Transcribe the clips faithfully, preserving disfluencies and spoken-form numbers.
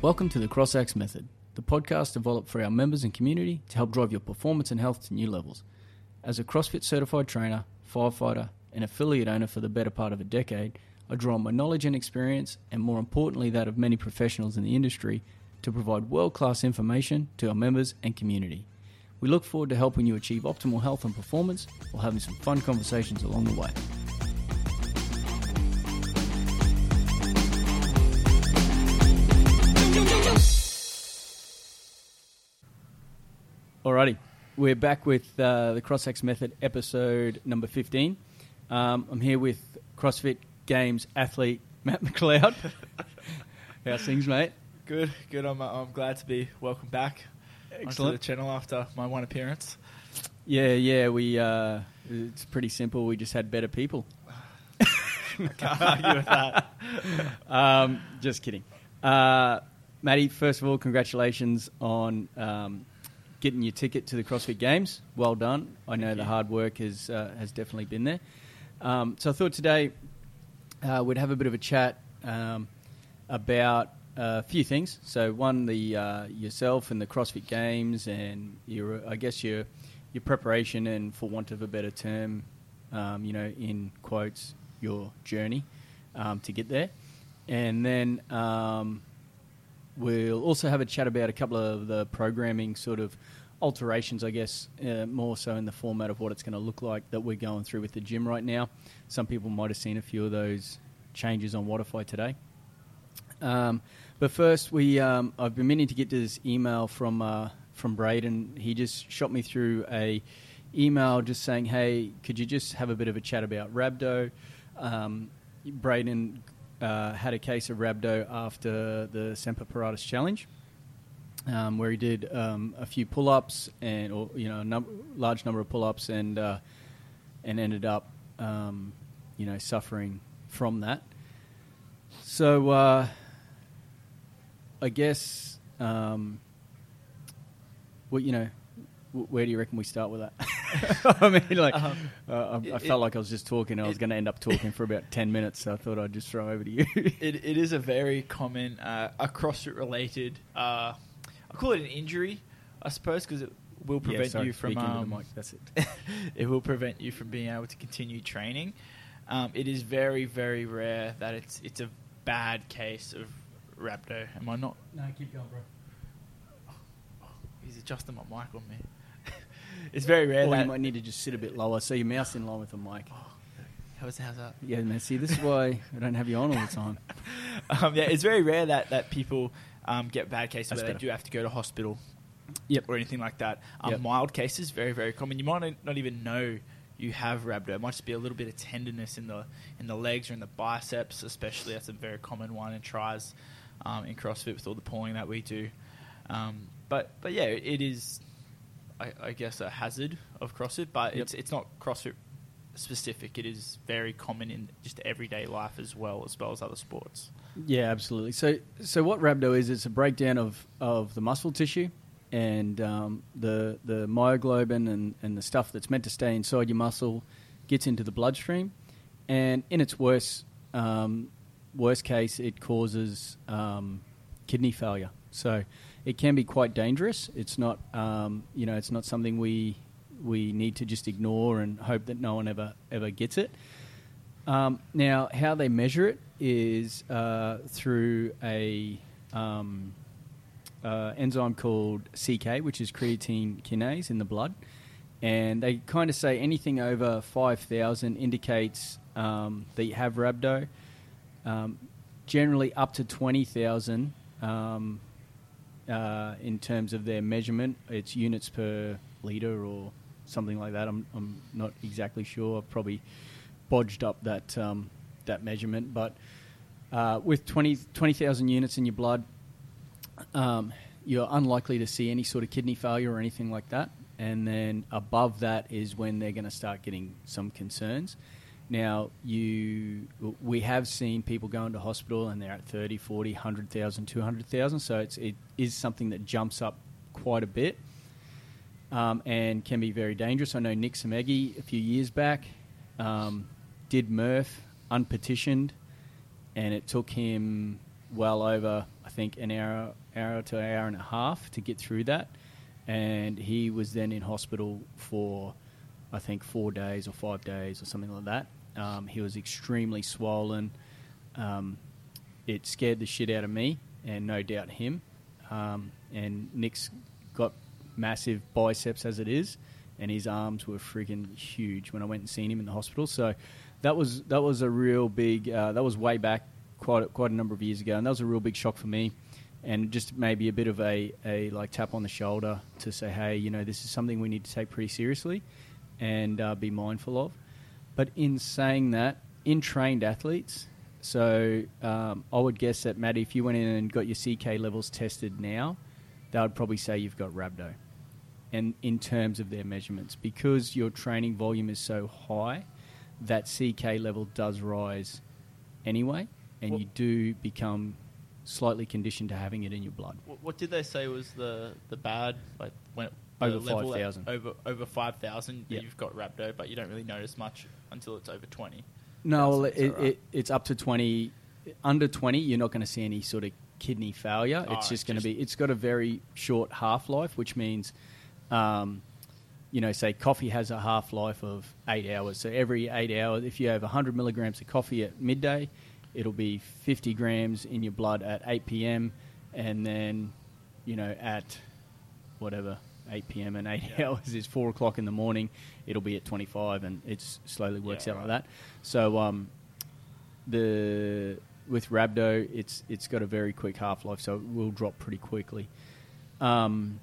Welcome to the CrossAxe Method, the podcast developed for our members and community to help drive your performance and health to new levels. As a CrossFit certified trainer, firefighter, and affiliate owner for the better part of a decade, I draw on my knowledge and experience, and more importantly that of many professionals in the industry, to provide world-class information to our members and community. We look forward to helping you achieve optimal health and performance while having some fun conversations along the way. Alrighty, we're back with uh, the CrossAxe Method episode number fifteen. Um, I'm here with CrossFit Games athlete Matt McLeod. How's things, mate? Good, good. I'm, uh, I'm glad to be welcome back Excellent. onto the channel after my one appearance. Yeah, yeah. We uh, it's pretty simple. We just had better people. I can't argue with that. um, just kidding, uh, Matty. First of all, congratulations on um, getting your ticket to the CrossFit Games. Well done. I know the hard work has uh, has definitely been there. Um, so I thought today uh, we'd have a bit of a chat um, about a few things. So one, the uh, yourself and the CrossFit Games, and your I guess your your preparation, and for want of a better term, um, you know, in quotes, your journey um, to get there, and then. Um, We'll also have a chat about a couple of the programming sort of alterations, I guess, uh, more so in the format of what it's going to look like that we're going through with the gym right now. Some people might have seen a few of those changes on Wodify today. Um, but first, we um, I've been meaning to get to this email from uh, from Braden. He just shot me through a email just saying, hey, could you just have a bit of a chat about Rhabdo? Um, Braden... Uh, had a case of rhabdo after the Semper Paratus Challenge, um, where he did um, a few pull-ups and, or you know, a num- large number of pull-ups, and uh, and ended up, um, you know, suffering from that. So, uh, I guess, um, well, you know, w- where do you reckon we start with that? I mean, like, um, uh, I, I felt it, like I was just talking. I it, was going to end up talking for about ten minutes, so I thought I'd just throw over to you. it, it is a very common, uh, a CrossFit-related, uh, I call it an injury, I suppose, because it will prevent yeah, sorry, you from... Um, the mic, that's it. It will prevent you from being able to continue training. Um, it is very, very rare that it's it's a bad case of rhabdo. Am I not? No, keep going, bro. Oh, he's adjusting my mic on me. It's very rare or that... you might need to just sit a bit lower so your mouth's in line with the mic. Oh, how's, how's that? Yeah, man, see, this is why I don't have you on all the time. um, yeah, it's very rare that, that people um, get bad cases That's where better. they do have to go to hospital yep. or anything like that. Um, yep. Mild cases, very, very common. You might not even know you have rhabdo. It might just be a little bit of tenderness in the in the legs or in the biceps, especially. That's a very common one in tries um, in CrossFit with all the pulling that we do. Um, but, but yeah, it is... I, I guess a hazard of CrossFit, but yep. it's it's not CrossFit specific. It is very common in just everyday life as well, as well as other sports. Yeah, absolutely. So so what rhabdo is, it's a breakdown of, of the muscle tissue and um, the the myoglobin and, and the stuff that's meant to stay inside your muscle gets into the bloodstream, and in its worst um, worst case, it causes um, kidney failure. So it can be quite dangerous. It's not, um, you know, it's not something we we need to just ignore and hope that no one ever ever gets it. Um, now, how they measure it is uh, through a um, uh, enzyme called C K, which is creatine kinase in the blood, and they kind of say anything over five thousand indicates um, that you have rhabdo. Um, generally, up to twenty thousand. Um, Uh, in terms of their measurement, it's units per litre or something like that. I'm I'm not exactly sure. I've probably bodged up that um, that measurement. But uh, with twenty thousand units in your blood, um, you're unlikely to see any sort of kidney failure or anything like that. And then above that is when they're going to start getting some concerns. Now, you, we have seen people go into hospital and they're at thirty, forty, one hundred thousand, two hundred thousand, so it's, it is something that jumps up quite a bit um, and can be very dangerous. I know Nick Semegi a few years back um, did Murph unpetitioned, and it took him well over, I think, an hour, hour to an hour and a half to get through that. And he was then in hospital for, I think, four days or five days or something like that. Um, he was extremely swollen. Um, it scared the shit out of me, and no doubt him. Um, and Nick's got massive biceps as it is, and his arms were freaking huge when I went and seen him in the hospital. So that was that was a real big. Uh, that was way back, quite quite a number of years ago, and that was a real big shock for me. And just maybe a bit of a, a like tap on the shoulder to say, hey, you know, this is something we need to take pretty seriously and uh, be mindful of. But in saying that, in trained athletes, so um, I would guess that, Maddie, if you went in and got your C K levels tested now, they would probably say you've got rhabdo. And in terms of their measurements, because your training volume is so high, that C K level does rise anyway, and Well, you do become slightly conditioned to having it in your blood. What, what did they say was the, the bad, like when the Over level at- five thousand. Over over five thousand, Yep. you've got rhabdo, but you don't really notice much until it's over twenty. No, well, Is it, that right? it, it's up to twenty. Under twenty, you're not going to see any sort of kidney failure. Oh, it's just it's going to just- be, it's got a very short half-life, which means, um, you know, say coffee has a half-life of eight hours. So every eight hours, if you have one hundred milligrams of coffee at midday, it'll be fifty grams in your blood at eight p.m. and then, you know, at whatever, eight p.m. and eight Yeah. hours is four o'clock in the morning, it'll be at twenty-five, and it slowly works Yeah, out right. like that. So um, the with rhabdo, it's it's got a very quick half-life, so it will drop pretty quickly. Um,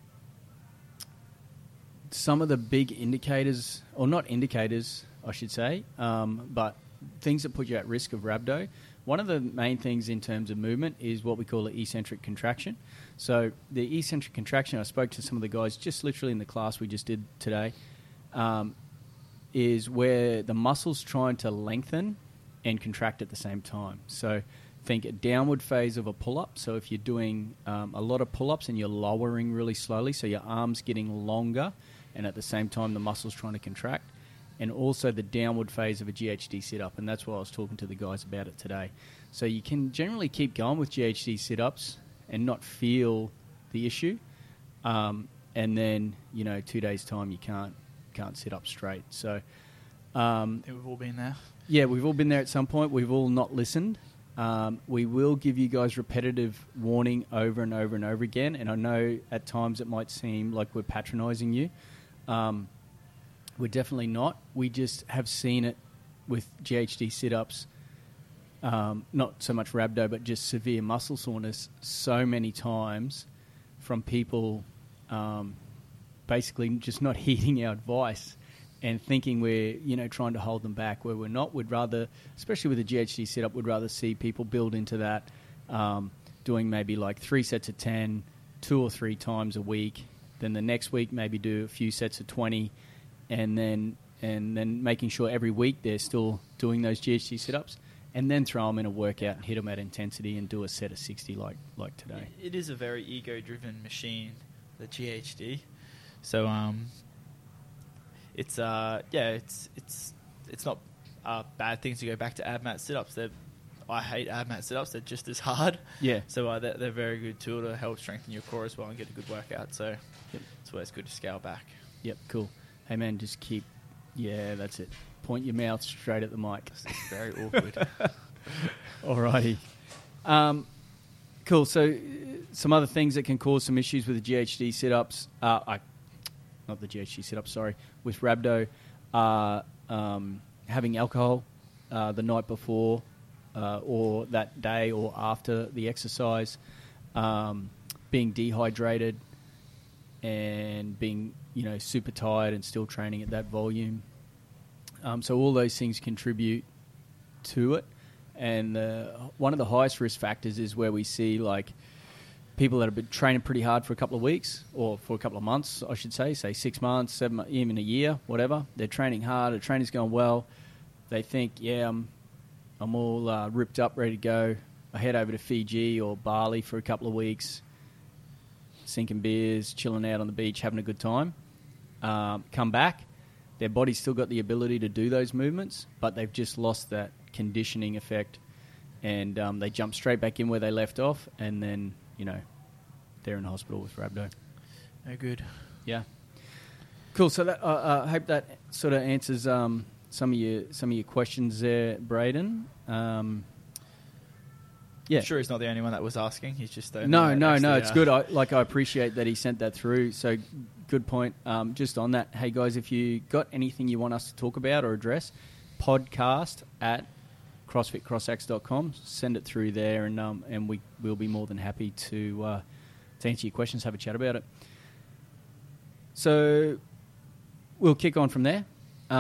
some of the big indicators, or not indicators, I should say, um, but things that put you at risk of rhabdo, one of the main things in terms of movement is what we call an eccentric contraction. So the eccentric contraction, I spoke to some of the guys just literally in the class we just did today, um, is where the muscle's trying to lengthen and contract at the same time. So think a downward phase of a pull-up. So if you're doing um, a lot of pull-ups and you're lowering really slowly, so your arm's getting longer, and at the same time the muscle's trying to contract. And also the downward phase of a G H D sit-up, and that's why I was talking to the guys about it today. So you can generally keep going with G H D sit-ups and not feel the issue, um, and then, you know, two days' time you can't can't sit up straight. So um, I think we've all been there. yeah, we've all been there at some point. We've all not listened. Um, we will give you guys repetitive warning over and over and over again, and I know at times it might seem like we're patronising you. Um, we're definitely not. We just have seen it with G H D sit-ups, um, not so much rhabdo, but just severe muscle soreness so many times from people um, basically just not heeding our advice and thinking we're, you know, trying to hold them back where we're not. We'd rather, especially with a G H D sit-up, we'd rather see people build into that, um, doing maybe like three sets of ten, two or three times a week. Then the next week maybe do a few sets of twenty, and then and then making sure every week they're still doing those G H D sit-ups, and then throw them in a workout and hit them at intensity and do a set of sixty like like today. It is a very ego-driven machine, the G H D. So um, it's uh yeah, it's it's it's not a bad thing to go back to ab mat sit-ups. They're, I hate ab mat sit-ups. They're just as hard. Yeah. So uh, they're, they're a very good tool to help strengthen your core as well and get a good workout. So Yep. that's why it's good to scale back. Yep, cool. Hey, man, just keep... Yeah, that's it. Point your mouth straight at the mic. It's very awkward. Alrighty. Um, cool. So, uh, some other things that can cause some issues with the G H D sit-ups, uh, I, not the G H D sit-ups, sorry, with rhabdo, are um, having alcohol uh, the night before uh, or that day or after the exercise, um, being dehydrated, and being, you know, super tired and still training at that volume. Um, so all those things contribute to it. And uh, one of the highest risk factors is where we see, like, people that have been training pretty hard for a couple of weeks, or for a couple of months, I should say, say six months, seven, mo- even a year, whatever. They're training hard, the training's going well. They think, yeah, I'm, I'm all uh, ripped up, ready to go. I head over to Fiji or Bali for a couple of weeks, sinking beers, chilling out on the beach, having a good time. Um, come back, their body's still got the ability to do those movements, but they've just lost that conditioning effect and um, they jumped straight back in where they left off, and then, you know, they're in hospital with rhabdo. No good. Yeah. Cool. So that, uh, I hope that sort of answers um, some of your some of your questions there, Braden. Um, yeah. I'm sure he's not the only one that was asking. He's just the no, no, actually, no. It's uh, good. I, like I appreciate that he sent that through. So good point. Um, just on that, hey guys, if you got anything you want us to talk about or address, podcast at crossfit crossax dot com. Send it through there, and um, and we will be more than happy to uh, to answer your questions, have a chat about it. So we'll kick on from there.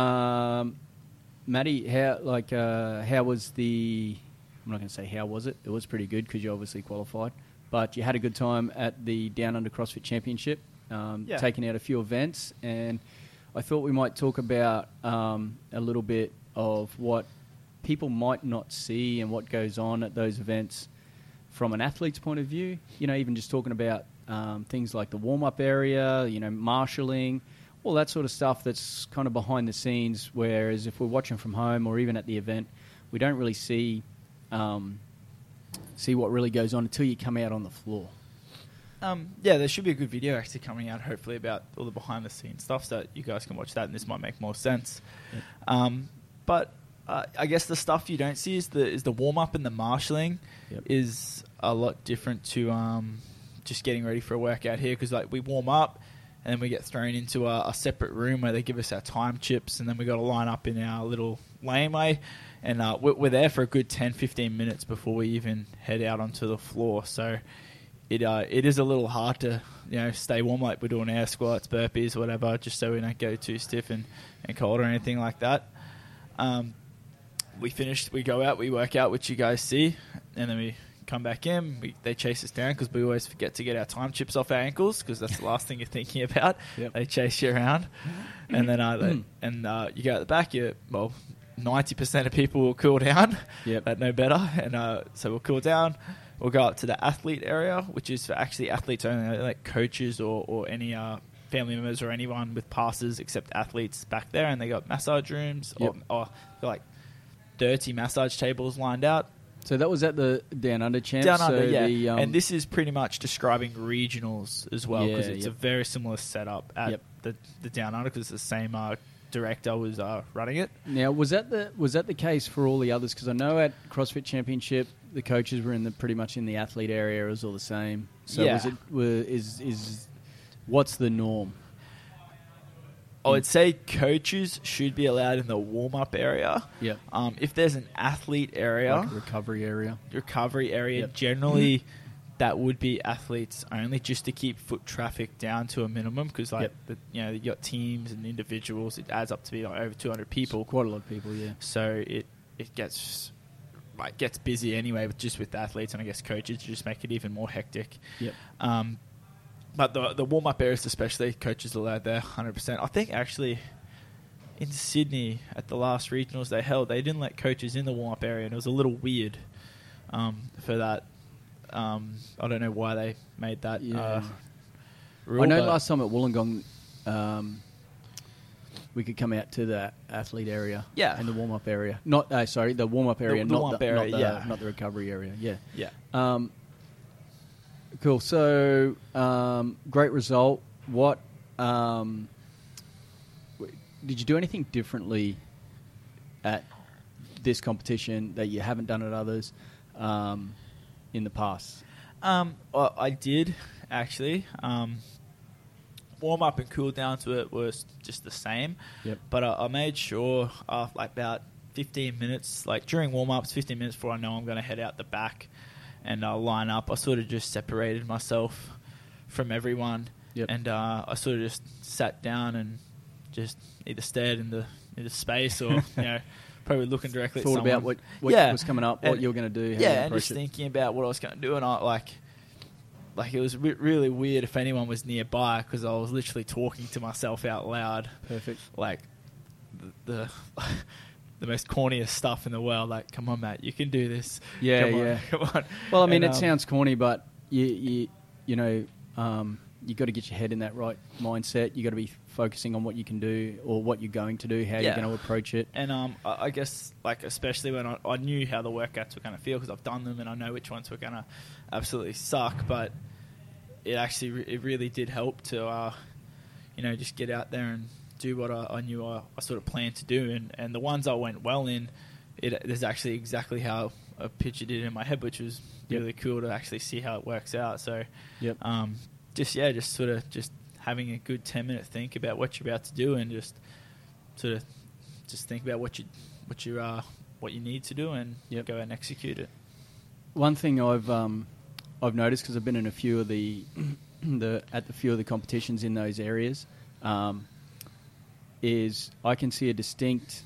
Um, Maddie, how like uh, how was the? I'm not going to say how was it. It was pretty good because you obviously qualified, but you had a good time at the Down Under CrossFit Championship, um, Yeah. taking out a few events, and I thought we might talk about um, a little bit of what people might not see and what goes on at those events from an athlete's point of view. You know, even just talking about um, things like the warm-up area, you know, marshalling, all that sort of stuff that's kind of behind the scenes, whereas if we're watching from home or even at the event, we don't really see um, see what really goes on until you come out on the floor. Um, yeah, there should be a good video actually coming out, hopefully, about all the behind-the-scenes stuff, so that you guys can watch that, and this might make more sense. Yep. Um, but uh, I guess the stuff you don't see is the is the warm-up and the marshalling Yep. is a lot different to um, just getting ready for a workout here, because like we warm up, and then we get thrown into a, a separate room where they give us our time chips, and then we got to line up in our little laneway, and uh, we're, we're there for a good ten, fifteen minutes before we even head out onto the floor. So it uh, it is a little hard to, you know, stay warm, like we're doing air squats, burpees, whatever, just so we don't go too stiff and, and cold or anything like that. Um, we finish, we go out, we work out, which you guys see, and then we come back in. We, they chase us down because we always forget to get our time chips off our ankles, because that's the last thing you're thinking about. Yep. They chase you around, and then uh, they, and uh, you go at the back. You well, ninety percent of people will cool down. Yep. That know better, and uh, so we'll cool down. We'll go up to the athlete area, which is for actually athletes only, like coaches or or any uh, family members or anyone with passes except athletes back there, and they got massage rooms Yep. or, or like thirty massage tables lined out. So that was at the Down Under Champs. Down under, so yeah. The, um, and this is pretty much describing regionals as well, because Yeah, it's yep. a very similar setup at Yep. the, the Down Under, because the same uh, director was uh, running it. Now, was that the was that the case for all the others? Because I know at CrossFit Championship, the coaches were in the pretty much in the athlete area. It was all the same. So Yeah. was it were, is is what's the norm? I would say coaches should be allowed in the warm-up area. Yep. Um, if there's an athlete area, Like a recovery area. recovery area, Yep. generally that would be athletes only, just to keep foot traffic down to a minimum, because like Yep. the, you know, you got teams and individuals, it adds up to be like over two hundred people. Quite a lot of people, yeah. So it it gets like gets busy anyway, with just with athletes, and I guess coaches just make it even more hectic. Yep. Um, but the the warm up areas, especially, coaches allowed there one hundred percent. I think actually in Sydney at the last regionals they held, they didn't let coaches in the warm up area, and it was a little weird um, for that. Um, I don't know why they made that Yeah. uh, rule. I know but- last time at Wollongong, um, we could come out to the athlete area, Yeah. and the warm up area. Not uh, sorry, the warm up area, the not warm-up the, area, not the, yeah. not the recovery area. Yeah. yeah. Um, cool. So, um, great result. What um, w- did you do anything differently at this competition that you haven't done at others um, in the past? Um, I, I did actually. Um, warm up and cool down to it was just the same. Yep. But I, I made sure after like about fifteen minutes, like during warm ups, fifteen minutes before I know I'm going to head out the back and uh, line up, I sort of just separated myself from everyone. Yep. And uh, I sort of just sat down and just either stared into into space or you know probably looking directly Thought at someone. about what, what Yeah. was coming up, what And- you were going to do, how yeah, you and approach just it. thinking about what I was going to do, and I like, like it was re- really weird if anyone was nearby, because I was literally talking to myself out loud, Perfect. like the the, the most corniest stuff in the world. Like, come on, Matt, you can do this. Yeah, come on, yeah. come on. Well, I mean, And, it um, sounds corny, but you, you, you know, um, you got to get your head in that right mindset. You got to be focusing on what you can do or what you're going to do, how Yeah. you're going to approach it. And um, I I guess, like, especially when I, I knew how the workouts were going to feel because I've done them and I know which ones were going to absolutely suck. But it actually re- it really did help to, uh, you know, just get out there and do what I, I knew I, I sort of planned to do. And, and the ones I went well in, it is actually exactly how I pictured it in my head, which was Yep. really cool to actually see how it works out. So, Yep. um, just yeah, just sort of just having a good ten minute think about what you're about to do, and just sort of just think about what you what you uh what you need to do, and Yep. go and execute it. One thing I've um, I've noticed because I've been in a few of the the at the few of the competitions in those areas, um, is I can see a distinct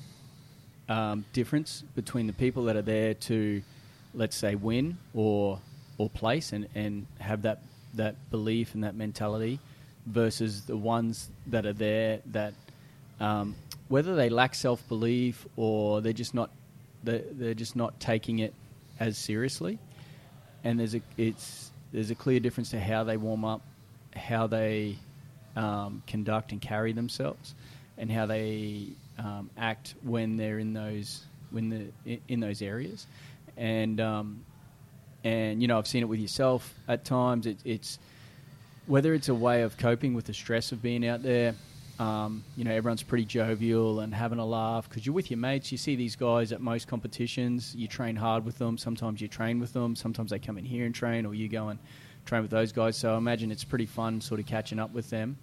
um, difference between the people that are there to, let's say, win or or place and, and have that that belief and that mentality, versus the ones that are there that um, whether they lack self belief or they're just not they're, they're just not taking it as seriously. And there's a it's there's a clear difference to how they warm up, how they um, conduct and carry themselves, and how they um, act when they're in those when the in those areas. And um, and you know, I've seen it with yourself at times. It, it's whether it's a way of coping with the stress of being out there. Um, you know, everyone's pretty jovial and having a laugh because you're with your mates. You see these guys at most competitions. You train hard with them. Sometimes you train with them. Sometimes they come in here and train, or you go and train with those guys. So I imagine it's pretty fun sort of catching up with them.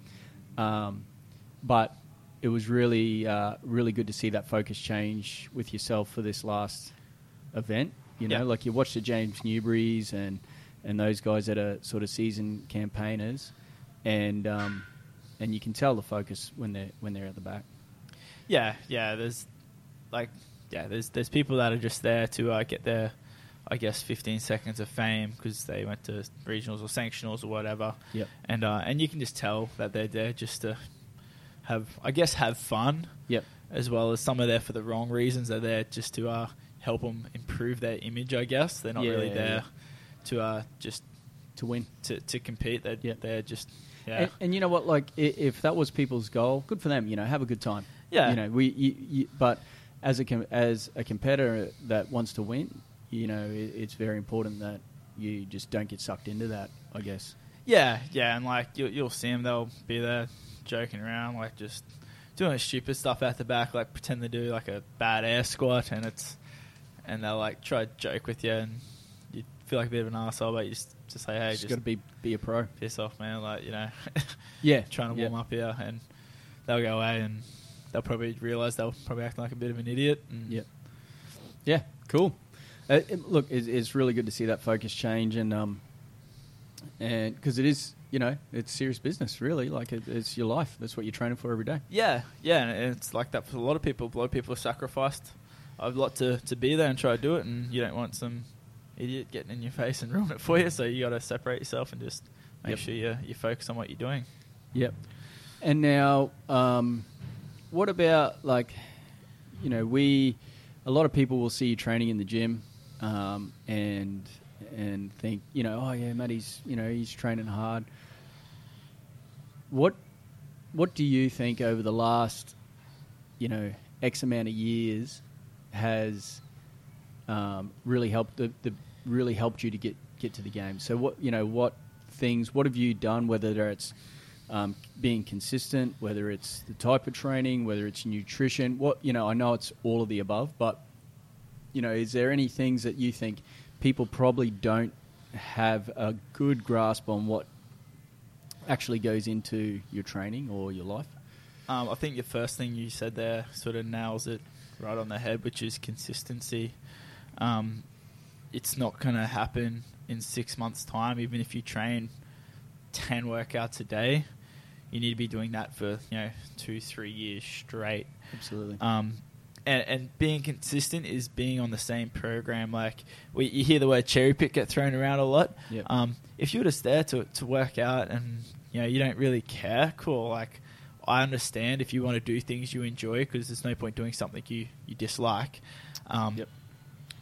Um, but it was really, uh, really good to see that focus change with yourself for this last event. You know, Yeah. like you watch the James Newberys and, and those guys that are sort of seasoned campaigners, and um, and you can tell the focus when they're when they're at the back. Yeah, yeah. There's like yeah, there's there's people that are just there to uh, get their, I guess, fifteen seconds of fame because they went to regionals or sanctionals or whatever. Yep. And uh, and you can just tell that they're there just to have, I guess, have fun. Yep. As well as some are there for the wrong reasons. They're there just to uh, help them improve their image, I guess. They're not Yeah, really yeah, there yeah. to uh, just To win. to, to compete. They're, Yep. they're just, yeah. And, and you know what? Like, i- if that was people's goal, good for them. You know, have a good time. Yeah. You know, we. You, you, but as a com- as a competitor that wants to win, you know, it, it's very important that you just don't get sucked into that, I guess. Yeah, yeah, and like you'll, you'll see them, they'll be there joking around, like just doing stupid stuff at the back, like pretend to do like a bad air squat, and it's and they'll like try to joke with you, and you feel like a bit of an arsehole, but you just just say, hey, Just just got to be be a pro. piss off, man, like you know, Yeah. trying to yeah. warm up here, and they'll go away, and they'll probably realise they'll probably act like a bit of an idiot. And Yeah. Yeah. Cool. Uh, it, look, it's, it's really good to see that focus change, and um, and because it is, you know, it's serious business, really. Like it, it's your life. That's what you're training for every day. Yeah, yeah, and it's like that for a lot of people. A lot of people are sacrificed a lot to, to be there and try to do it, and you don't want some idiot getting in your face and ruin it for you, so you got to separate yourself and just make Yep. sure you, you focus on what you're doing. Yep. And now, um, what about, like, you know, we, a lot of people will see you training in the gym um, and and think, you know, oh, yeah, Matty's, you know, he's training hard. What What do you think over the last, you know, X amount of years has um, really helped the, the really helped you to get, get to the game? So what, you know, what things, what have you done, whether it's um, being consistent, whether it's the type of training, whether it's nutrition, what, you know, I know it's all of the above, but, you know, is there any things that you think people probably don't have a good grasp on what actually goes into your training or your life? Um, I think the first thing you said there sort of nails it right on the head, which is consistency. Um, it's not going to happen in six months' time, even if you train ten workouts a day. You need to be doing that for, you know, two, three years straight. Absolutely. Um, and, and being consistent is being on the same program. Like we, you hear the word cherry pick get thrown around a lot. Yep. Um, if you're just there to to work out and you know you don't really care, cool. Like I understand if you want to do things you enjoy, because there's no point doing something you, you dislike. Um, Yep.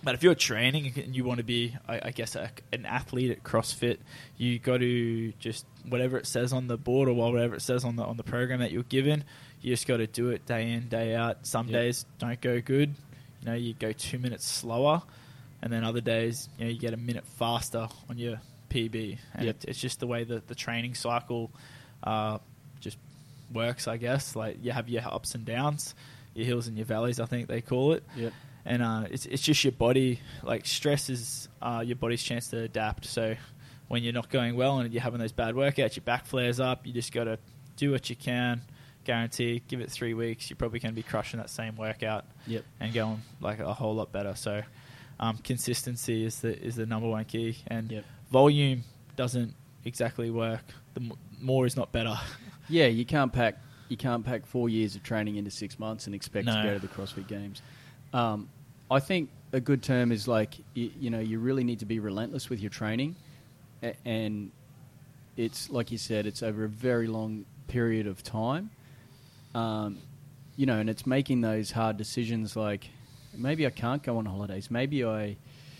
But if you're training and you want to be, I, I guess, a, an athlete at CrossFit, you got to just whatever it says on the board or whatever it says on the on the program that you're given, you just got to do it day in, day out. Some yep. days don't go good. You know, you go two minutes slower, and then other days, you know, you get a minute faster on your P B. And yep. it, it's just the way that the training cycle uh, just works, I guess. Like you have your ups and downs, your hills and your valleys, I think they call it. Yep. And uh, it's it's just your body. Like stress is uh, your body's chance to adapt. So when you're not going well and you're having those bad workouts, your back flares up. You just got to do what you can. Guarantee, give it three weeks. You're probably going to be crushing that same workout. Yep. And going like a whole lot better. So um, consistency is the is the number one key. And yep. volume doesn't exactly work. The m- more is not better. Yeah, you can't pack you can't pack four years of training into six months and expect no. to go to the CrossFit Games. Um, I think a good term is like, you, you know, you really need to be relentless with your training. A- and it's, like you said, it's over a very long period of time. Um, you know, and it's making those hard decisions like, maybe I can't go on holidays. Maybe I,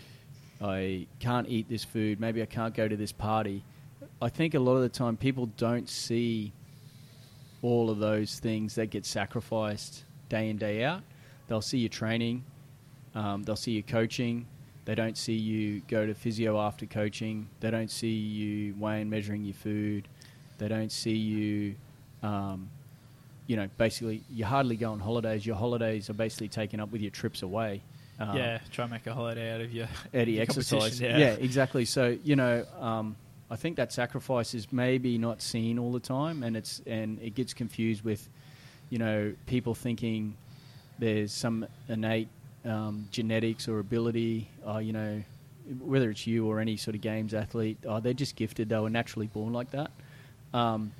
I can't eat this food. Maybe I can't go to this party. I think a lot of the time people don't see all of those things that get sacrificed day in, day out. They'll see you training, um, they'll see you coaching, they don't see you go to physio after coaching, they don't see you weighing, measuring your food, they don't see you, um, you know, basically you hardly go on holidays. Your holidays are basically taken up with your trips away. Um, yeah, try and make a holiday out of your, out of your exercise. Yeah. yeah, exactly. So, you know, um, I think that sacrifice is maybe not seen all the time, and it's and it gets confused with, you know, people thinking there's some innate um, genetics or ability, uh, you know, whether it's you or any sort of games athlete, oh, they're just gifted. They were naturally born like that. Um,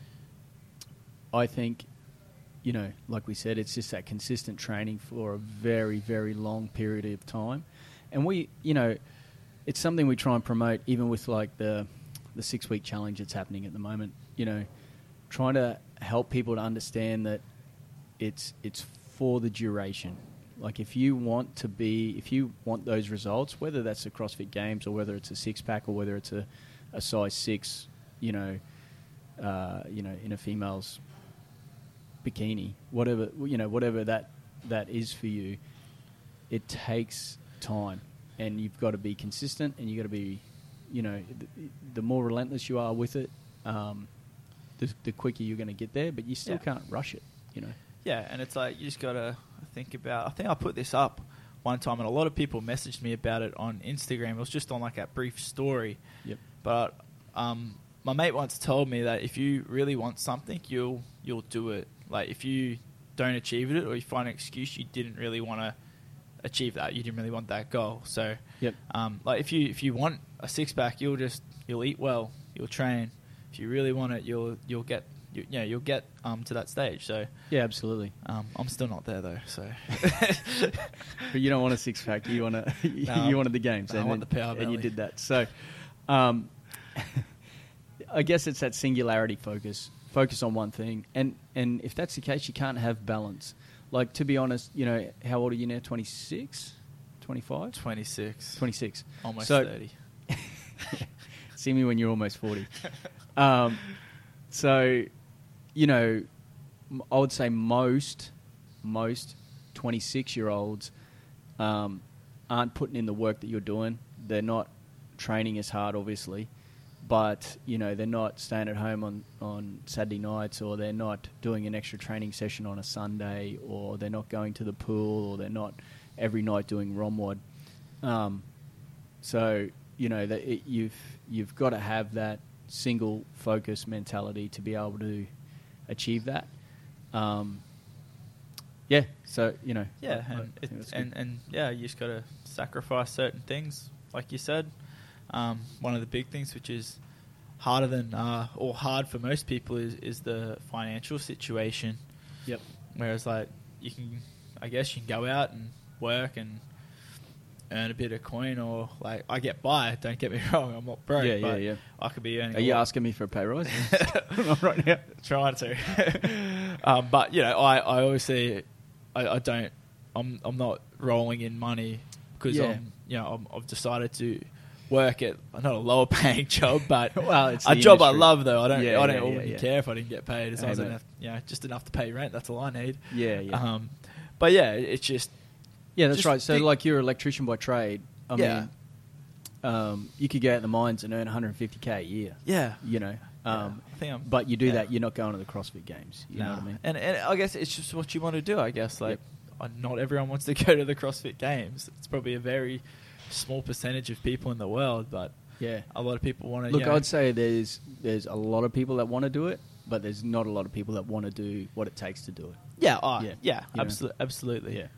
I think, you know, like we said, it's just that consistent training for a very, very long period of time. And we, you know, it's something we try and promote even with like the the six-week challenge that's happening at the moment, you know, trying to help people to understand that it's it's for the duration. Like if you want to be, if you want those results, whether that's the CrossFit Games or whether it's a six-pack or whether it's a, a size six, you know, uh, you know, in a female's bikini, whatever, you know, whatever that, that is for you, it takes time and you've got to be consistent and you've got to be, you know, the, the more relentless you are with it, um, the, the quicker you're going to get there, but you still yeah. can't rush it, you know. Yeah, and it's like you just got to think about... I think I put this up one time, and a lot of people messaged me about it on Instagram. It was just on like a brief story. Yep. But um, my mate once told me that if you really want something, you'll you'll do it. Like if you don't achieve it or you find an excuse, you didn't really want to achieve that. You didn't really want that goal. So, yep. um, like if you if you want a six pack, you'll just you'll eat well, you'll train. If you really want it, you'll you'll get. You, yeah, you'll get um, to that stage. So yeah, absolutely. Um, I'm still not there though. So, but you don't want a six pack. You want to. you no, wanted the games. I and want the power belly. And you did that. So, um, I guess it's that singularity focus. Focus on one thing, and and if that's the case, you can't have balance. Like to be honest, you know, how old are you now? twenty-six, twenty-five, twenty-six, twenty-six, almost so, thirty. See me when you're almost forty. Um, so. You know, I would say most, most twenty-six-year-olds um, aren't putting in the work that you're doing. They're not training as hard, obviously, but, you know, they're not staying at home on, on Saturday nights, or they're not doing an extra training session on a Sunday, or they're not going to the pool, or they're not every night doing ROMWOD. Um, so, you know, that it, you've you've got to have that single focus mentality to be able to achieve that. Um, yeah, so, you know. Yeah, I, I and, it, and, and, yeah, you just got to sacrifice certain things, like you said. Um, one of the big things, which is harder than, uh, or hard for most people, is, is the financial situation. Yep. Whereas, like, you can, I guess you can go out and work and earn a bit of coin, or like I get by. Don't get me wrong, I'm not broke. Yeah, yeah, but yeah. I could be earning. Are you asking me for a pay rise? Not right now. Trying to, um, but you know, I, I obviously, I, I don't. I'm I'm not rolling in money because Yeah. I'm, you know, I'm, I've decided to work at not a lower paying job, but Well, it's a the job I industry. love though. I don't, Yeah, I don't yeah, wouldn't yeah, yeah. care if I didn't get paid as long Hey, as I mate. have, you know, just enough to pay rent. That's all I need. Yeah, yeah. Um, but yeah, it's just Yeah, that's Just right. So, think- like, you're an electrician by trade. I Yeah. mean, um, you could go out in the mines and earn one hundred fifty K a year. yeah. You know, um, I think I'm, but you do yeah. that, you're not going to the CrossFit Games. You know Nah. what I mean? And and I guess it's just what you want to do. I guess like uh, not everyone wants to go to the CrossFit Games. It's probably a very small percentage of people in the world, but Yeah. a lot of people want to. Look, you know, I'd say there's there's a lot of people that want to do it, but there's not a lot of people that want to do what it takes to do it. yeah, oh, Yeah. yeah, You know. absolutely, absolutely. Yeah.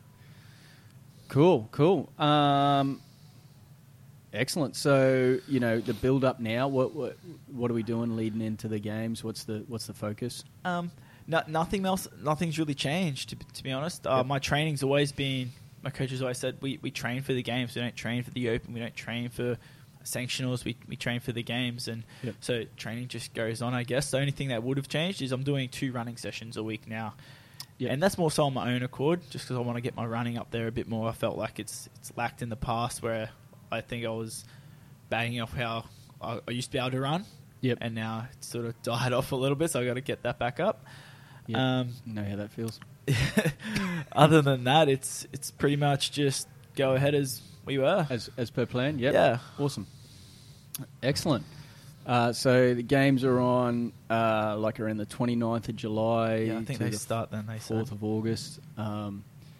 Cool, cool. Um, excellent. So, you know, the build up now. What what what are we doing leading into the games? What's the what's the focus? Um, no, nothing else. Nothing's really changed. To, to be honest, uh, Yep. my training's always been. My coach has always said we, we train for the games. We don't train for the open. We don't train for sanctionals. We we train for the games, and Yep. so training just goes on. I guess the only thing that would have changed is I'm doing two running sessions a week now, Yep. and that's more so on my own accord, just because I want to get my running up there a bit more. I felt like it's it's lacked in the past, where I think I was banging off how I, I used to be able to run, Yep. and now it's sort of died off a little bit. So I got to get that back up. Yep. Um, Know how that feels? other than that, it's it's pretty much just go ahead as we were. As as per plan? Yep. Yeah. Awesome. Excellent. Uh, so the games are on uh, like around the twenty-ninth of July Yeah, I think to they the start then. They fourth said. of August. Um,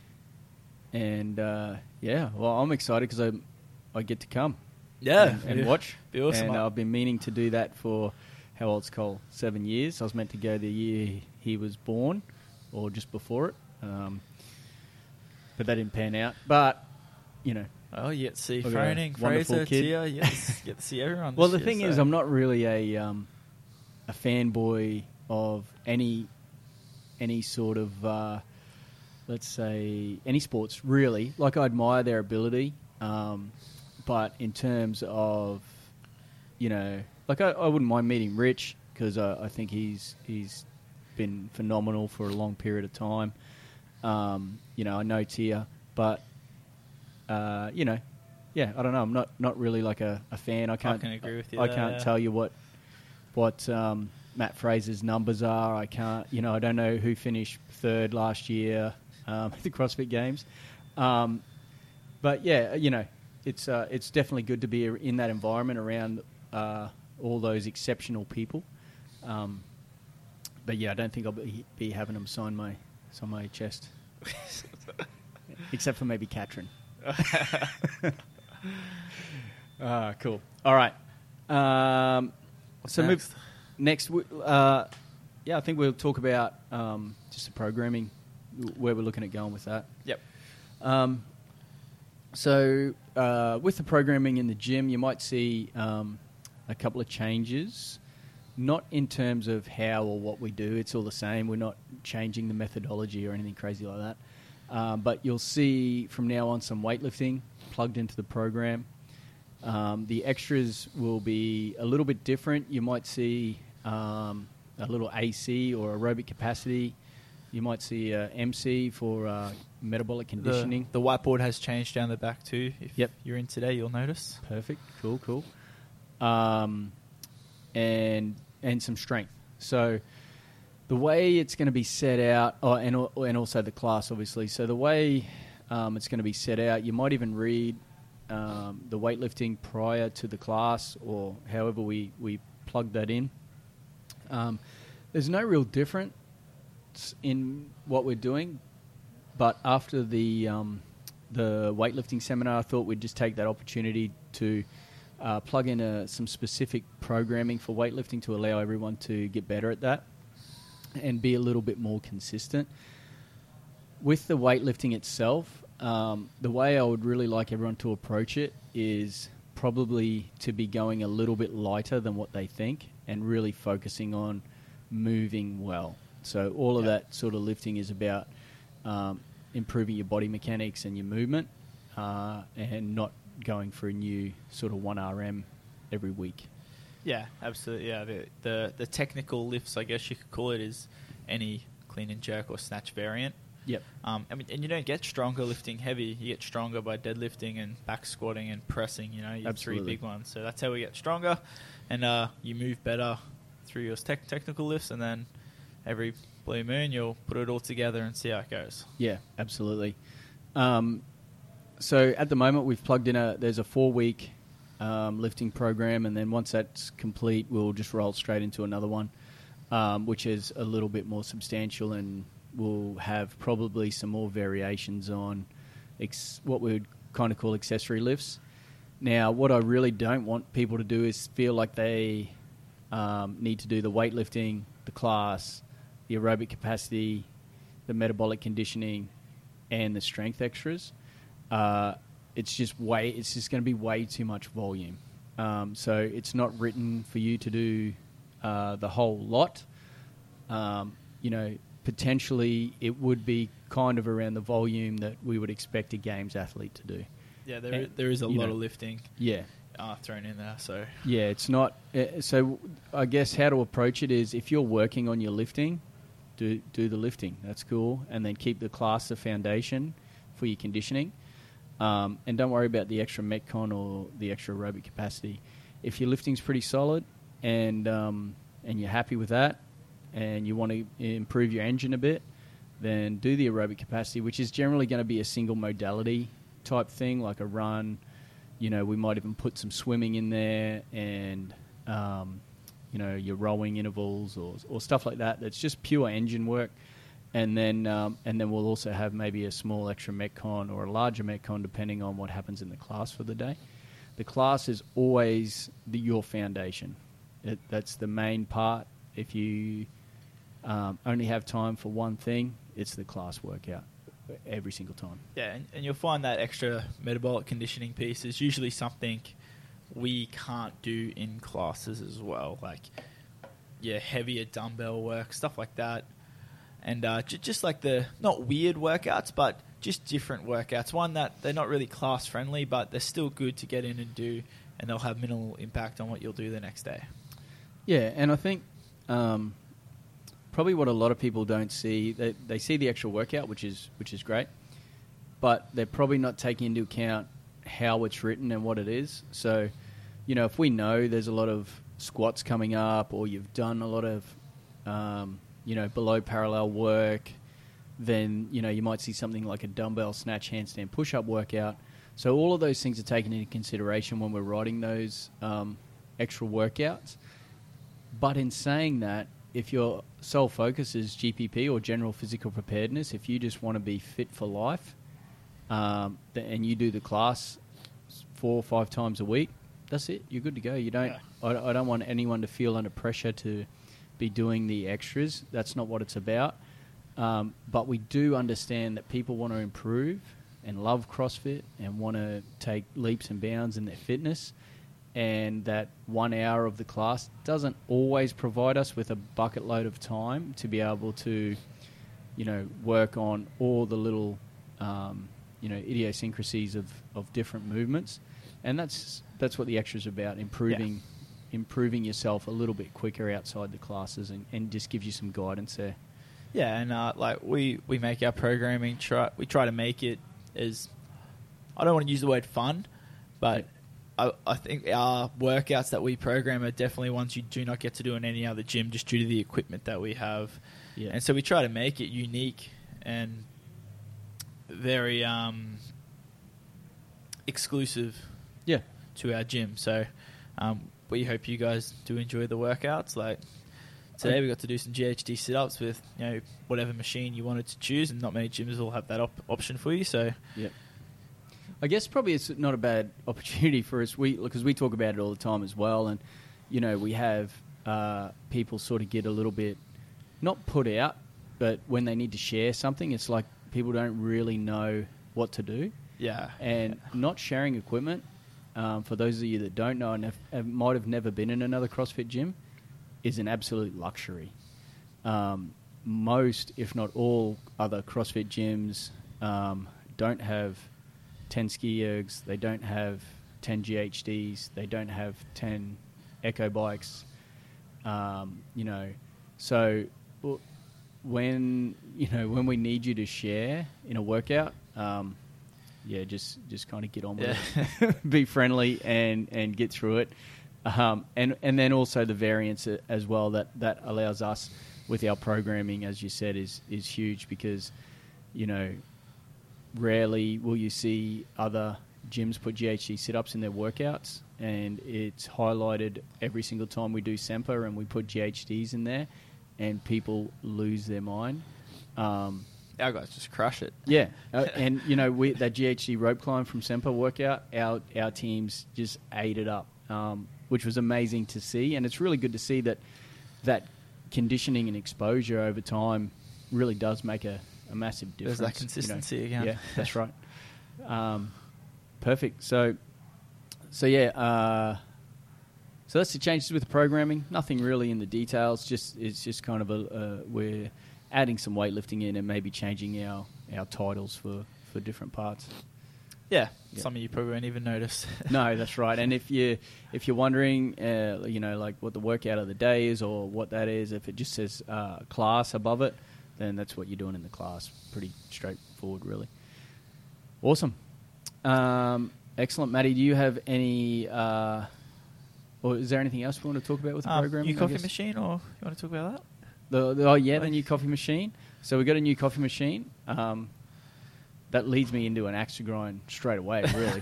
and uh, yeah, well, I'm excited because I I get to come Yeah, and, and yeah. watch. Be awesome. And I've been meaning to do that for how old's Cole? Seven years. I was meant to go the year he was born, or just before it. Um, but that didn't pan out. But you know, Oh, you get to see I've got a Froning, wonderful Fraser, kid. Tia. You get to, get to see everyone. well, this the year, thing so. is, I'm not really a um, a fanboy of any any sort of uh, let's say any sports really. Like I admire their ability, um, but in terms of you know, like I, I wouldn't mind meeting Rich because I, I think he's he's been phenomenal for a long period of time. Um, you know, I know Tia, but uh, you know, yeah, I don't know. I'm not, not really like a, a fan. I can't can agree with you I there, can't yeah. tell you what what um, Matt Fraser's numbers are. I can't. You know, I don't know who finished third last year um, at the CrossFit Games. Um, but yeah, you know, it's uh, it's definitely good to be in that environment around uh, all those exceptional people. Um, but yeah, I don't think I'll be, be having them sign my sign my chest, except for maybe Katrin. Ah, cool. All right. Um, What's so next? move next. w- Uh, yeah, I think we'll talk about um, just the programming, w- where we're looking at going with that. Yep. Um, so uh, with the programming in the gym, you might see um, a couple of changes. Not in terms of how or what we do. It's all the same. We're not changing the methodology or anything crazy like that. Um, but you'll see from now on some weightlifting plugged into the program. Um, the extras will be a little bit different. You might see um, a little A C or aerobic capacity. You might see a M C for uh, metabolic conditioning. The, the whiteboard has changed down the back too. If Yep. you're in today, you'll notice. Perfect. Cool, cool. Um, and and some strength. So the way it's going to be set out, oh, and al- and also the class, obviously. So the way um, it's going to be set out, you might even read um, the weightlifting prior to the class, or however we we plug that in. Um, there's no real difference in what we're doing, but after the um, the weightlifting seminar, I thought we'd just take that opportunity to uh, plug in a, some specific programming for weightlifting to allow everyone to get better at that and be a little bit more consistent. With the weightlifting itself, um, the way I would really like everyone to approach it is probably to be going a little bit lighter than what they think and really focusing on moving well. So all of Yeah. that sort of lifting is about um, improving your body mechanics and your movement uh, and not going for a new sort of one R M every week. Yeah, absolutely. Yeah, the, the the technical lifts, I guess you could call it, is any clean and jerk or snatch variant. Yep. Um, I mean, and you don't get stronger lifting heavy. You get stronger by deadlifting and back squatting and pressing. You know, your Absolutely. three big ones. So that's how we get stronger, and uh, you move better through your tech technical lifts, and then every blue moon you'll put it all together and see how it goes. Yeah, absolutely. Um, so at the moment we've plugged in a there's a four week um, lifting program, and then once that's complete, we'll just roll straight into another one, um, which is a little bit more substantial, and we'll have probably some more variations on ex- what we would kind of call accessory lifts. Now, what I really don't want people to do is feel like they um, need to do the weightlifting, the class, the aerobic capacity, the metabolic conditioning, and the strength extras. Uh, it's just way. It's just going to be way too much volume. Um, so it's not written for you to do uh, the whole lot. Um, you know, potentially it would be kind of around the volume that we would expect a games athlete to do. Yeah, there And, there is a you lot know, of lifting Yeah. uh, thrown in there. So Yeah, it's not. Uh, so I guess how to approach it is if you're working on your lifting, do do the lifting. That's cool, and then keep the class the foundation for your conditioning, um, and don't worry about the extra metcon or the extra aerobic capacity. If your lifting's pretty solid and um, and you're happy with that, and you want to improve your engine a bit, then do the aerobic capacity, which is generally going to be a single modality type thing, like a run. You know, we might even put some swimming in there, and um, you know, your rowing intervals or or stuff like that. That's just pure engine work, and then um, and then we'll also have maybe a small extra metcon or a larger metcon depending on what happens in the class for the day. The class is always the, your foundation. It, that's the main part. If you um, only have time for one thing, it's the class workout every single time. yeah, and, and you'll find that extra metabolic conditioning piece is usually something we can't do in classes as well. Like, yeah, heavier dumbbell work, stuff like that. And uh, j- just like the, not weird workouts, but just different workouts. One that they're not really class friendly, but they're still good to get in and do, and they'll have minimal impact on what you'll do the next day. Yeah, and I think um, probably what a lot of people don't see, they, they see the actual workout, which is which is great, but they're probably not taking into account how it's written and what it is. So, you know, if we know there's a lot of squats coming up, or you've done a lot of, um, you know, below parallel work, then, you know, you might see something like a dumbbell snatch handstand push-up workout. So all of those things are taken into consideration when we're writing those um, extra workouts. But in saying that, if your sole focus is G P P or general physical preparedness, if you just want to be fit for life, um, th- and you do the class four or five times a week, that's it. You're good to go. You don't. Yeah. I, I don't want anyone to feel under pressure to be doing the extras. That's not what it's about. Um, but we do understand that people want to improve and love CrossFit and want to take leaps and bounds in their fitness, and that one hour of the class doesn't always provide us with a bucket load of time to be able to, you know, work on all the little, um, you know, idiosyncrasies of, of different movements. And that's that's what the extra's about, improving yeah. improving yourself a little bit quicker outside the classes, and, and just gives you some guidance there. Yeah, and uh, like we, we make our programming, try we try to make it as, I don't want to use the word fun, but I, I think our workouts that we program are definitely ones you do not get to do in any other gym just due to the equipment that we have. Yeah. And so we try to make it unique and very um, exclusive Yeah. to our gym. So um, we hope you guys do enjoy the workouts. Like today we got to do some G H D sit-ups with, you know, whatever machine you wanted to choose, and not many gyms will have that op- option for you. So yeah. I guess probably it's not a bad opportunity for us, we because we talk about it all the time as well, and you know, we have uh, people sort of get a little bit not put out, but when they need to share something, it's like people don't really know what to do. yeah, And yeah. not sharing equipment, um, for those of you that don't know and have, have, might have never been in another CrossFit gym, is an absolute luxury. Um, most, if not all, other CrossFit gyms um, don't have ten ski ergs, they don't have ten G H Ds, they don't have ten Echo bikes. Um, you know, so w- when you know, when we need you to share in a workout, um, yeah, just just kind of get on with Yeah. it, be friendly, and and get through it. Um, and and then also the variance as well that that allows us with our programming, as you said, is is huge because, you know, rarely will you see other gyms put G H D sit-ups in their workouts, and it's highlighted every single time we do Semper and we put G H Ds in there, and people lose their mind. Um, Our guys just crush it. yeah, uh, and you know we, that G H D rope climb from Semper workout, our our teams just ate it up, um, which was amazing to see, and it's really good to see that that conditioning and exposure over time really does make a, a massive difference. There's that consistency you know. again. Yeah, that's right. Um, perfect. So, so yeah. Uh, so that's the changes with the programming. Nothing really in the details. Just it's just kind of a uh, we're adding some weightlifting in and maybe changing our, our titles for, for different parts. Yeah, Yep. some of you probably won't even notice. No, that's right. And if you if you're wondering, uh, you know, like what the workout of the day is or what that is, if it just says uh, class above it, then that's what you're doing in the class. Pretty straightforward, really. Awesome. Um, excellent, Matty. Do you have any, uh, or is there anything else we want to talk about with the Um, program? new coffee machine, or you want to talk about that? The, the, oh yeah, the new coffee machine. So we got a new coffee machine. Um, that leads me into an axe to grind straight away, really.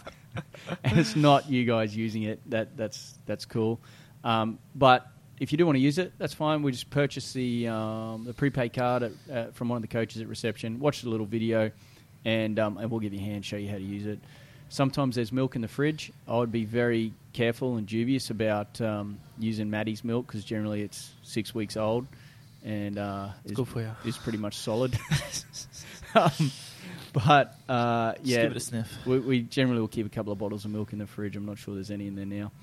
And it's not you guys using it. That that's that's cool. Um, but if you do want to use it, that's fine. We just purchase the um, the prepaid card at, uh, from one of the coaches at reception. Watch the little video, and um, and we'll give you a hand, show you how to use it. Sometimes there's milk in the fridge. I would be very careful and dubious about um, using Maddie's milk because generally it's six weeks old and uh, It's is, good for you. is pretty much solid. um, but uh, Just yeah, give it a sniff. we, we generally will keep a couple of bottles of milk in the fridge. I'm not sure there's any in there now.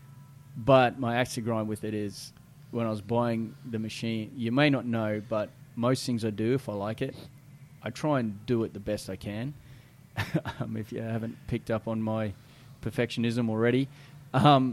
But my axe to grind with it is when I was buying the machine, you may not know, but most things I do, if I like it, I try and do it the best I can. um, if you haven't picked up on my perfectionism already. Um,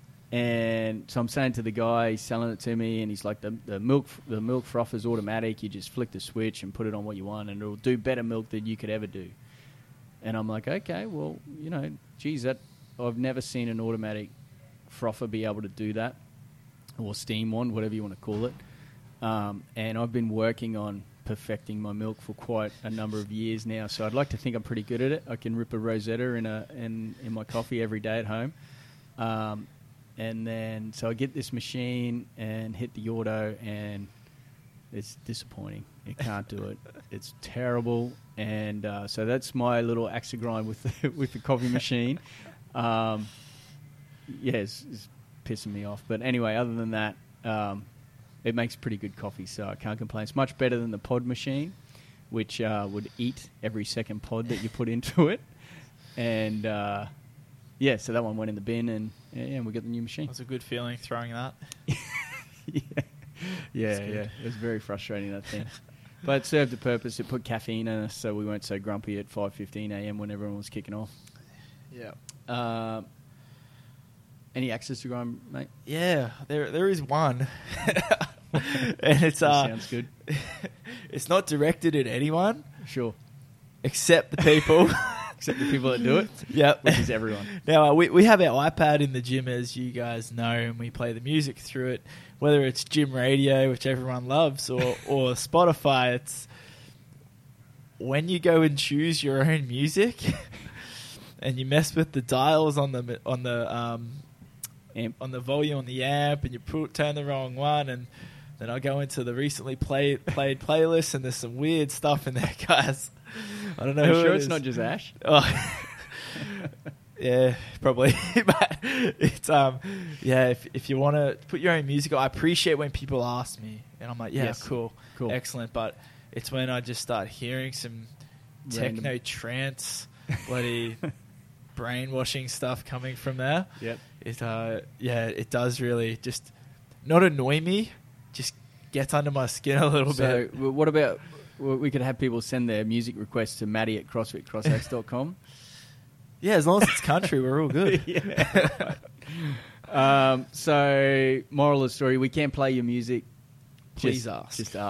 and so I'm saying to the guy, he's selling it to me, and he's like, the, the milk the milk froth is automatic. You just flick the switch and put it on what you want, and it'll do better milk than you could ever do. And I'm like, okay, well, you know, geez, that I've never seen an automatic frother be able to do that, or steam one, whatever you want to call it. Um, and I've been working on perfecting my milk for quite a number of years now, so I'd like to think I'm pretty good at it. I can rip a Rosetta in a in, in my coffee every day at home. Um, and then so I get this machine and hit the auto, and it's disappointing. It can't do it. It's terrible. And uh, so that's my little axe to grind with the, with the coffee machine. Um, yeah, it's, it's pissing me off. But anyway, other than that, um, it makes pretty good coffee, so I can't complain. It's much better than the pod machine, which uh, would eat every second pod that you put into it. And uh, yeah, so that one went in the bin, and yeah, and we got the new machine. That's a good feeling throwing that. yeah, yeah, good. yeah. It was very frustrating, that thing. But it served a purpose. It put caffeine in us, so we weren't so grumpy at five fifteen a.m. when everyone was kicking off. Yeah. Uh, any access to grind, mate? Yeah, there there is one. And it's That uh sounds good. It's not directed at anyone Sure. except the people. Except the people that do it, Yep. which is everyone. Now, uh, we, we have our iPad in the gym, as you guys know, and we play the music through it, whether it's gym radio, which everyone loves, or, or Spotify. It's when you go and choose your own music and you mess with the dials on the on the um, Amp. on the volume on the amp, and you put, turn the wrong one, and then I go into the recently play, played playlist, and there's some weird stuff in there, guys. I don't know Are you who sure it it's is. not just Ash? Oh. Yeah, probably. But it's um, yeah. If if you want to put your own music, I appreciate when people ask me, and I'm like, yeah, Yes. cool, Cool. excellent. But it's when I just start hearing some Random. techno trance, bloody brainwashing stuff coming from there. Yep. It uh, yeah, it does really just not annoy me, just gets under my skin a little So, bit. w- what about w- we could have people send their music requests to Maddie at CrossFit Crossaxe dot com. Yeah, as long as it's country, we're all good. Yeah. um, so, moral of the story: we can play your music. Please just, ask. Just ask,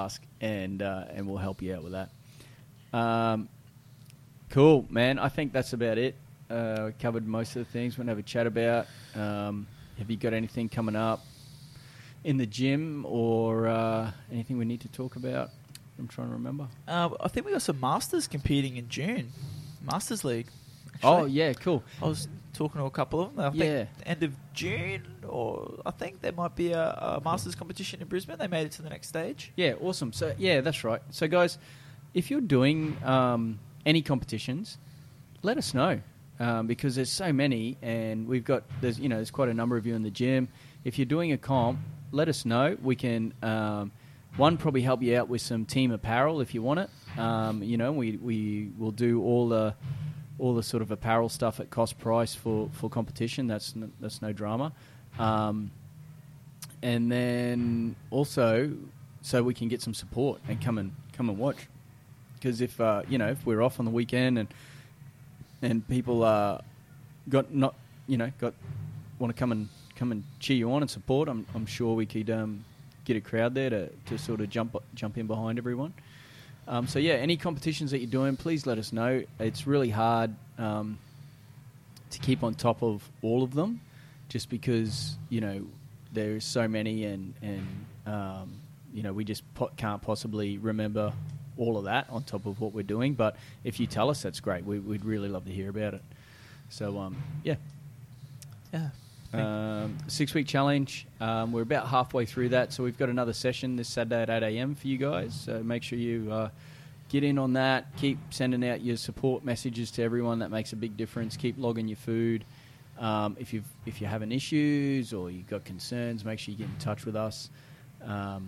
and uh, and we'll help you out with that. Um, cool, man. I think that's about it. Uh, we covered most of the things we're going to have a chat about. Um, have you got anything coming up in the gym or uh, anything we need to talk about? I'm trying to remember. Uh, I think we got some Masters competing in June. Masters League. Actually. Oh, yeah, cool. I was talking to a couple of them. I think Yeah. end of June, or I think there might be a, a Masters competition in Brisbane. They made it to the next stage. Yeah, awesome. So, yeah, that's right. So, guys, if you're doing um, any competitions, let us know um, because there's so many, and we've got there's you know there's quite a number of you in the gym. If you're doing a comp, let us know. We can um, one probably help you out with some team apparel if you want it. Um, you know, we we will do all the all the sort of apparel stuff at cost price for, for competition. That's n- that's no drama. Um, and then also, so we can get some support and come and come and watch. Because if uh, you know if we're off on the weekend and and people uh, got not you know got want to come and come and cheer you on and support, I'm I'm sure we could um, get a crowd there to, to sort of jump jump in behind everyone. Um, so yeah, any competitions that you're doing, please let us know. It's really hard um, to keep on top of all of them, just because you know there's so many, and and um, you know we just po- can't possibly remember all of that on top of what we're doing. But if you tell us, that's great. We, we'd really love to hear about it. So um, yeah, Yeah. um, six week challenge. Um, we're about halfway through that, so we've got another session this Saturday at eight a.m. for you guys. So make sure you uh, get in on that. Keep sending out your support messages to everyone. That makes a big difference. Keep logging your food. Um, if you've if you're having issues or you've got concerns, make sure you get in touch with us. Um,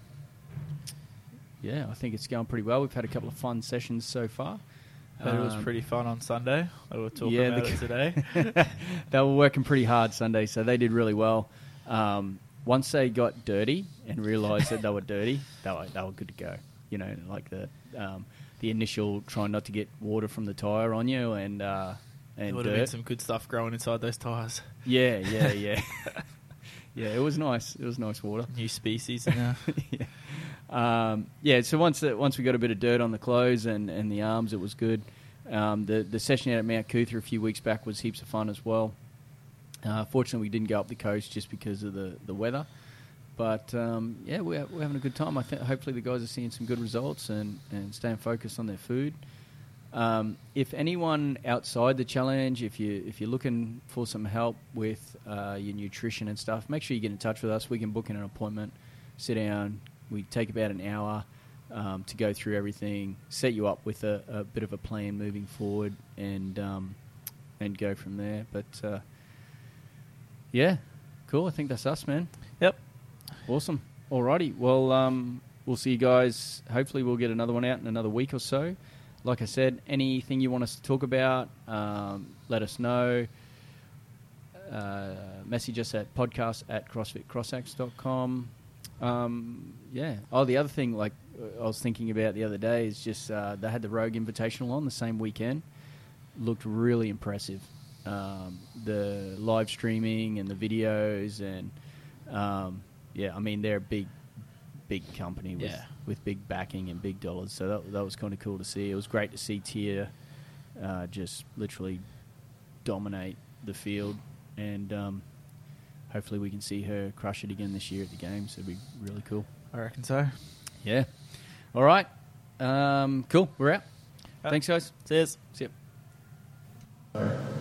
yeah, I think it's going pretty well. We've had a couple of fun sessions so far. But it was Um, pretty fun on Sunday. We were talking yeah, about the- it today. They were working pretty hard Sunday, so they did really well. Um, once they got dirty and realised that they were dirty, they were, they were good to go. You know, like the um, the initial trying not to get water from the tyre on you and uh, There and would have been dirt. some good stuff growing inside those tyres. Yeah, yeah, yeah. Yeah, it was nice. It was nice water. New species in there. yeah. Um, yeah, so once the, once we got a bit of dirt on the clothes and, and the arms, it was good. Um, the the session out at Mount Cootha a few weeks back was heaps of fun as well. Uh, fortunately, we didn't go up the coast just because of the, the weather. But, um, yeah, we're, we're having a good time. I think hopefully the guys are seeing some good results and, and staying focused on their food. Um, if anyone outside the challenge, if, you, if you're looking for some help with uh, your nutrition and stuff, make sure you get in touch with us. We can book in an appointment, sit down. We take about an hour um, to go through everything, set you up with a, a bit of a plan moving forward, and um, and go from there. But, uh, yeah, cool. I think that's us, man. Yep. Awesome. Alrighty. Well, um, we'll see you guys. Hopefully we'll get another one out in another week or so. Like I said, anything you want us to talk about, um, let us know. Uh, message us at podcast at crossfit crossax dot com. Um, yeah. Oh, the other thing, like I was thinking about the other day, is just uh, they had the Rogue Invitational on the same weekend. Looked really impressive. Um, the live streaming and the videos and um, yeah, I mean they're a big, big company with Yeah. with big backing and big dollars. So that that was kind of cool to see. It was great to see Tia uh, just literally dominate the field, and um, hopefully we can see her crush it again this year at the games. It'd be really cool. I reckon so. Yeah. All right. Um, cool. We're out. Yep. Thanks, guys. Cheers. See ya.